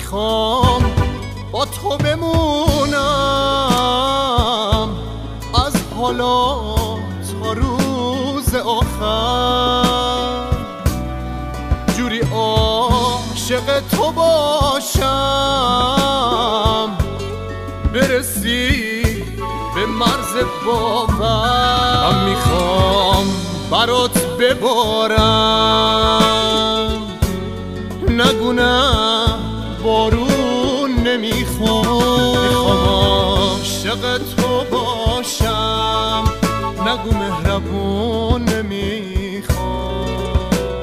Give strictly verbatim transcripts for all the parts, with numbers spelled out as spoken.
میخوام با تو بمونم از حالا تا روز آخر، جوری عاشق تو باشم برسی به مرز باور. من میخوام برات ببارم، نگو نه بارون نمیخوام. میخوام عاشق تو باشم، نگو مهربون نمیخوام.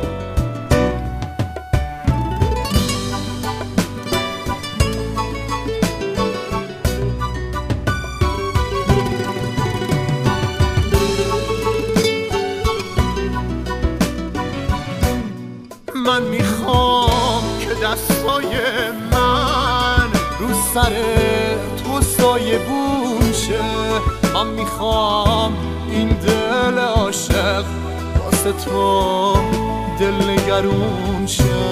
من میخوام که دستای من رو سر تو سایبون شه. من میخوام این دل عاشق واسه تو دلنگرون شه.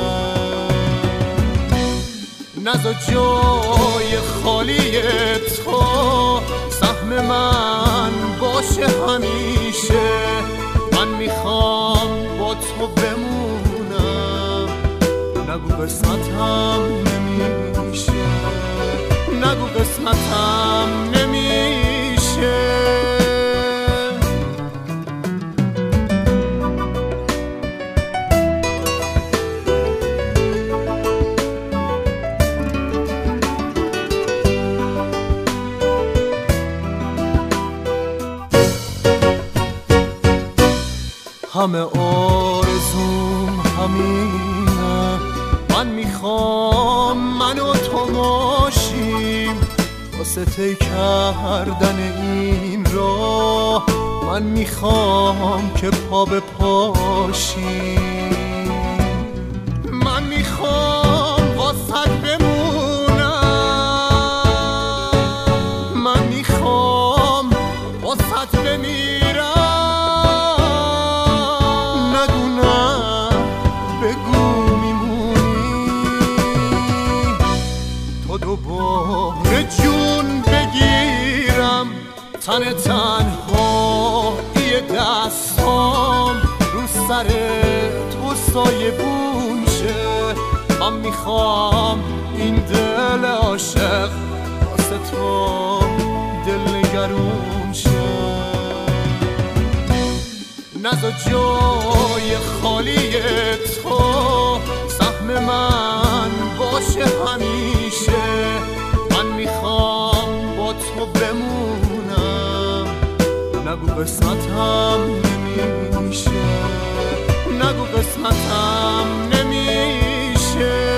نذار جای خالی تو سهم من باشه همیشه. من میخوام با تو بمونم، نگو قسمتم نمیشه، نگو قسمتم نمیشه. همه آرزوم همینه، من میخوام من و تو باشیم واسه طی کردن این راه. من میخوام که پا به پاشیم، من میخوام واسه بمونم، من میخوام واسه بمیرم. دوباره جون بگیرم تن تنهایی دستام رو سر تو سایبون شه. من میخوام این دل عاشق واسه تو دلنگرون شه. نذار جای خالی تو سهم من باشه همیشه. من میخوام با تو بمونم، نگو قسمتم نمیشه، نگو قسمتم نمیشه.